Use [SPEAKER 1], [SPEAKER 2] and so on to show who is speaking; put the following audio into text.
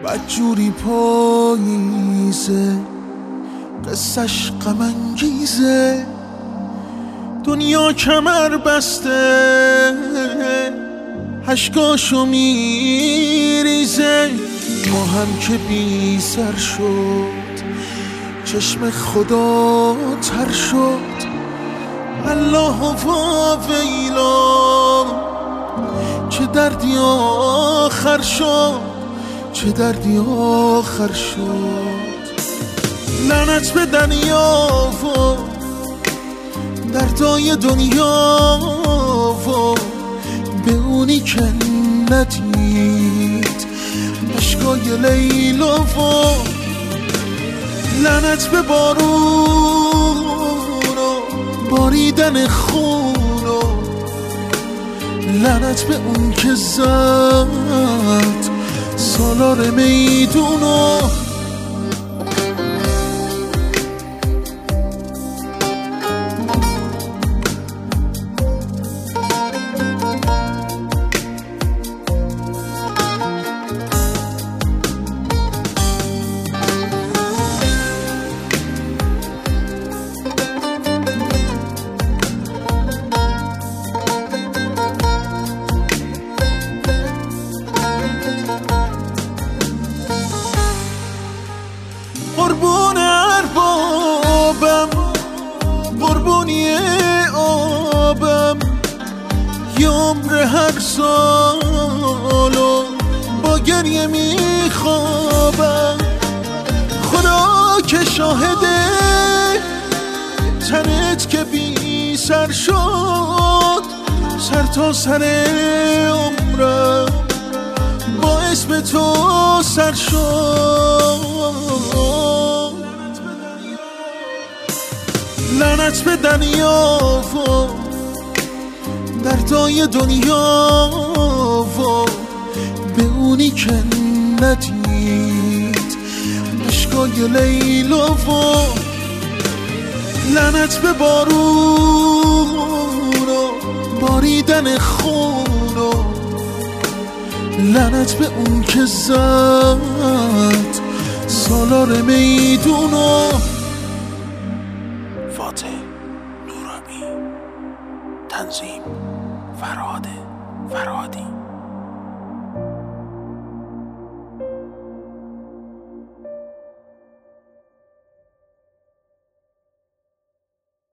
[SPEAKER 1] بدجوری پاییزه، قصه‌ش غم انگیزه. دنیا کمر بسته، اشکاشو میریزه. ما هم که بی سر شد، چشم خدا تر شد. الله و ویلا، چه دردی آخر شد، چه دردی آخر شد. لعنت به دریا و دردای دنیا و به اونی که ندید اشکای لیلا و لعنت به بارون و باریدن خون و لعنت به اون که زد سالار میدونو. قربون اربابم، قربونی آبم، یه عمر هر سالو با گریه میخوابم. خدا که شاهده، تنت که بی سر شد، سر تا سر عمرم با اسم تو سر شد. لعنت به دریا و دردای دنیا و به اونی که ندید اشکای لیلا و لعنت به بارون و باریدن خون و لعنت به اون که زد سالار میدونو.
[SPEAKER 2] فاتح نورانی، تنظیم فرهاد فرهادی.